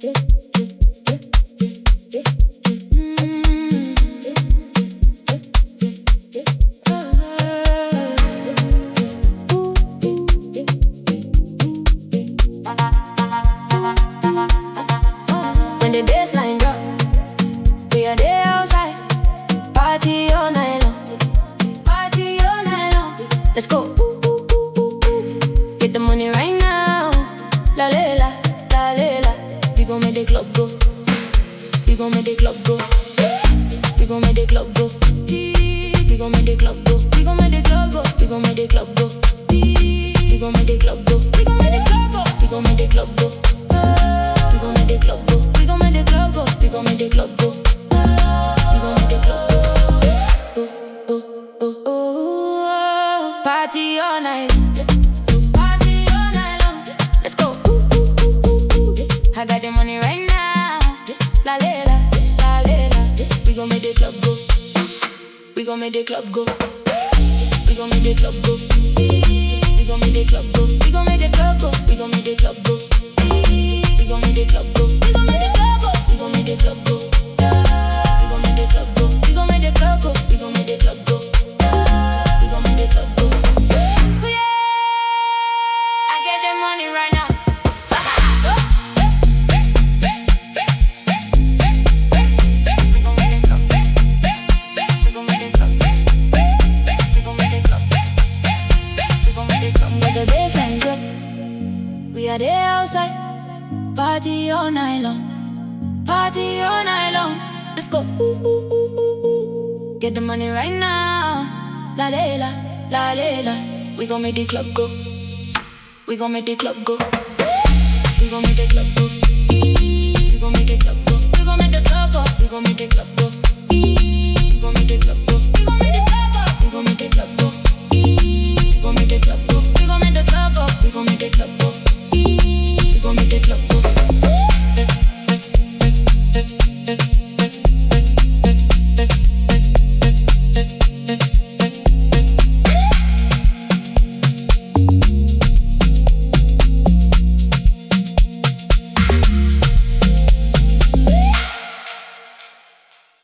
When the bassline drop, we are there outside. Party all night long. Party all night long. Let's go. Get the money right now. La la la, la la la. We gon' make the club go. We gon' make the club go. We gon' make the club go. We gon' make the club go. We gon' make the club go. We gon' make the club go. We gon' make the club go. We gon' make the club go. We gon' make the club go. We gon' make the club go. We gon' make the club go. We gon' make the club go. We gon' make the club go. Party all night. Party all night long. Let's go. I got the money right now. La la la, la la la. We gon' make the club go. We gon' make the club go. We gon' make the club go. We gon' make the club go. We gon' make the club go. We gon' make the club go. We gon' make the club go. We gon' make the club go. We gon' make the club go. We gon' make the club go. We gon' make the club go. We gon' make the club go. We gon' make the club go. Yeah, I get the money right now. The bassline drop, we are there outside. Party all night long. Party all night long. Let's go. Get the money right now. La la la, la la la. We gon' make the club go. We gon' make the club go. We gon' make the club go.